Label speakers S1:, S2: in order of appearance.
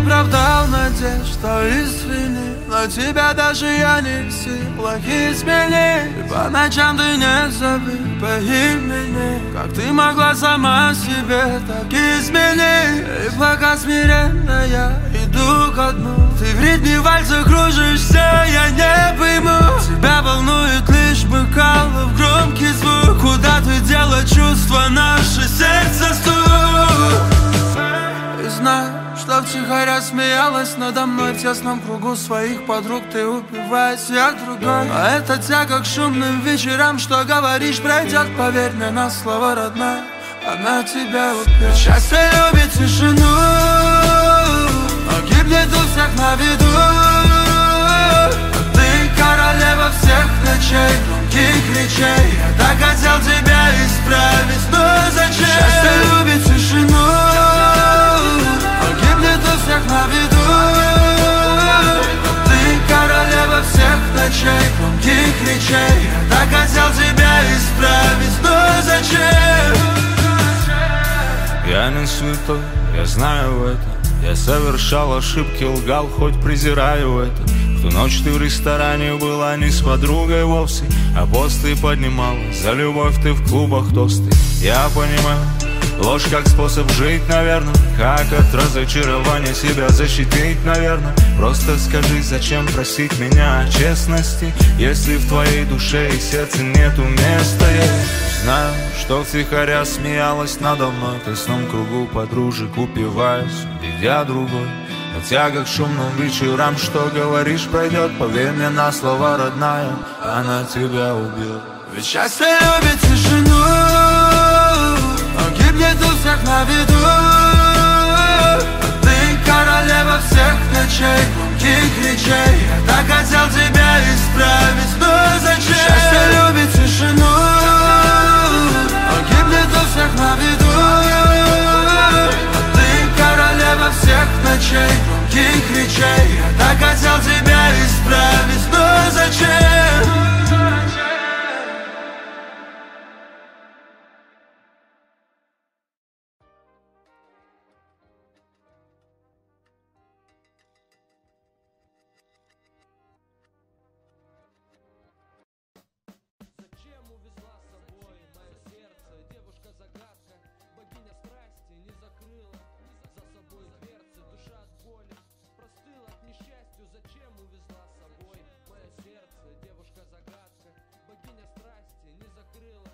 S1: оправдал надежд, что извини, но тебя даже я не в силах изменить. И по ночам ты не забыл по имени, как ты могла сама себе так изменить. И пока смиренно я иду ко дну, ты в ритме вальса кружишься, я не пойму. Тебя волнует лишь бокалов громкий звук. Куда ты дела чувства, наше сердце стук? И знаю, что втихаря смеялась надо мной в тесном кругу своих подруг. Ты упиваясь, я другой. А эта тяга к шумным вечерам, что говоришь, пройдет, поверь мне на слово, родная. Она тебя убьет. Счастье любит тишину, но гибнет у всех на виду. Ты королева всех ночей, громких речей. Я так хотел тебя исправить, но зачем? Счастье любит тишину, но гибнет у всех на виду. Ты королева всех ночей, громких речей. Я так хотел тебя исправить, но зачем?
S2: Я не святой, я знаю это. Я совершал ошибки, лгал, хоть презираю это. В ту ночь ты в ресторане была не с подругой вовсе, а посты поднимала, за любовь ты в клубах тосты. Я понимаю, ложь как способ жить, наверное. Как от разочарования себя защитить, наверное. Просто скажи, зачем просить меня о честности, если в твоей душе и сердце нету места. Я знаю, что втихаря смеялась надо мной в тесном кругу подружек, упиваясь, видя другой. Но тяга к шумным вечерам, что говоришь, пройдет. Поверь мне на слова, родная, она тебя убьет.
S1: Ведь счастье любит тишину, но гибнет у всех на виду. Ты королева всех ночей, громких речей. Я так хотел тебя исправить, но зачем? Счастье любит тишину, но гибнет у всех на виду. Ты королева всех ночей, громких речей. Я так хотел тебя исправить, но зачем?
S3: Девушка-загадка, богиня страсти, не закрыла